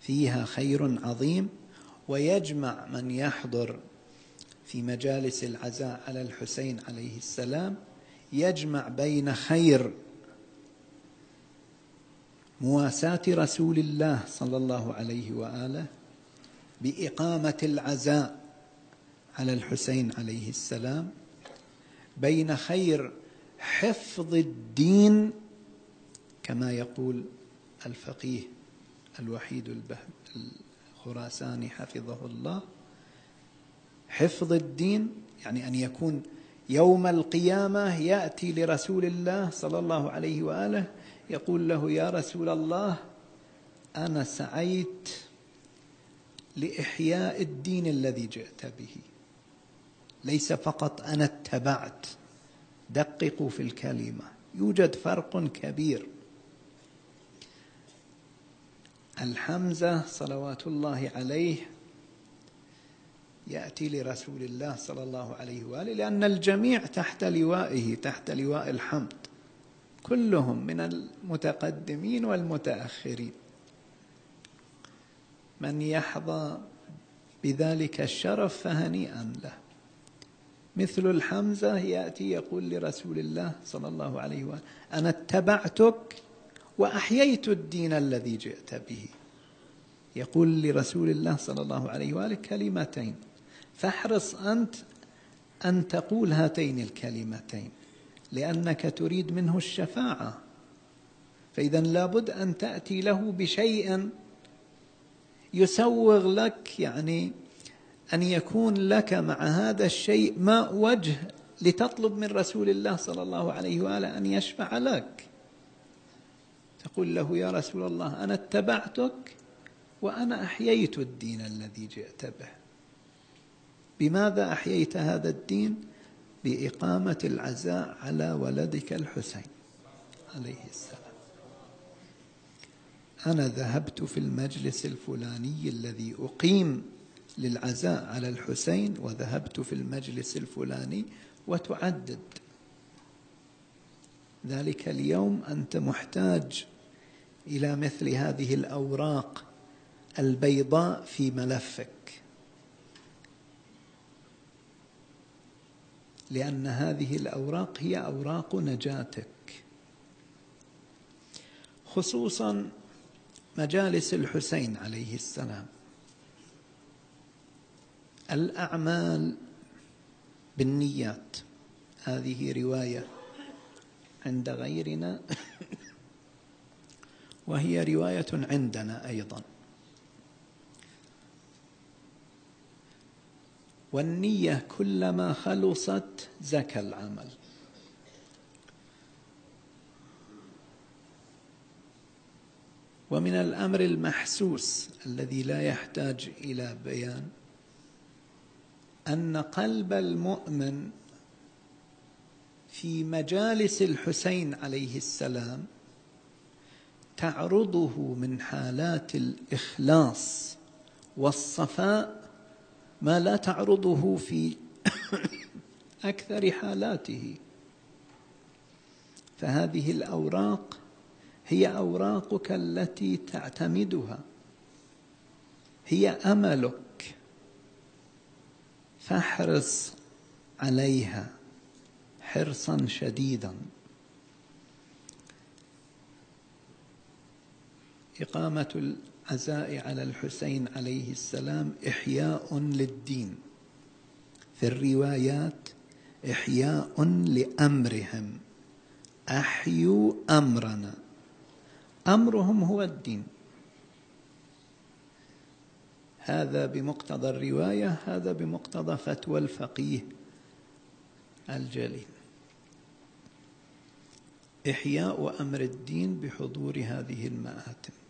فيها خير عظيم، ويجمع من يحضر في مجالس العزاء على الحسين عليه السلام، يجمع بين خير مواساة رسول الله صلى الله عليه وآله بإقامة العزاء على الحسين عليه السلام، بين خير حفظ الدين كما يقول الفقيه الوحيد الخراساني حفظه الله، حفظ الدين يعني أن يكون يوم القيامة يأتي لرسول الله صلى الله عليه وآله يقول له: يا رسول الله، أنا سعيت لإحياء الدين الذي جئت به، ليس فقط أنا اتبعت. دققوا في الكلمة، يوجد فرق كبير. الحمزة صلوات الله عليه يأتي لرسول الله صلى الله عليه وآله لأن الجميع تحت لوائه، تحت لواء الحمد، كلهم من المتقدمين والمتأخرين. من يحظى بذلك الشرف فهنيئا له. مثل الحمزة يأتي يقول لرسول الله صلى الله عليه وآله: أنا اتبعتك وأحييت الدين الذي جئت به. يقول لرسول الله صلى الله عليه وآله كلمتين، فاحرص أنت أن تقول هاتين الكلمتين لأنك تريد منه الشفاعة، فإذا لابد أن تأتي له بشيء يسوغ لك، يعني أن يكون لك مع هذا الشيء ما وجه لتطلب من رسول الله صلى الله عليه وآله أن يشفع لك. تقول له: يا رسول الله، أنا اتبعتك وأنا أحييت الدين الذي جئت به. بماذا أحييت هذا الدين؟ بإقامة العزاء على ولدك الحسين عليه السلام. أنا ذهبت في المجلس الفلاني الذي أقيم للعزاء على الحسين، وذهبت في المجلس الفلاني، وتعدد. ذلك اليوم أنت محتاج إلى مثل هذه الأوراق البيضاء في ملفك، لأن هذه الأوراق هي أوراق نجاتك. خصوصا مجالس الحسين عليه السلام، الأعمال بالنيات، هذه رواية عند غيرنا وهي رواية عندنا أيضا. والنية كلما خلصت زكى العمل. ومن الأمر المحسوس الذي لا يحتاج إلى بيان أن قلب المؤمن في مجالس الحسين عليه السلام تعرضه من حالات الإخلاص والصفاء ما لا تعرضه في أكثر حالاته. فهذه الأوراق هي أوراقك التي تعتمدها، هي أملك، فاحرص عليها حرصا شديدا. إقامة العزاء على الحسين عليه السلام إحياء للدين، في الروايات إحياء لأمرهم، أحيوا أمرنا، أمرهم هو الدين. هذا بمقتضى الرواية، هذا بمقتضى فتوى الفقيه الجليل. إحياء أمر الدين بحضور هذه المآتم.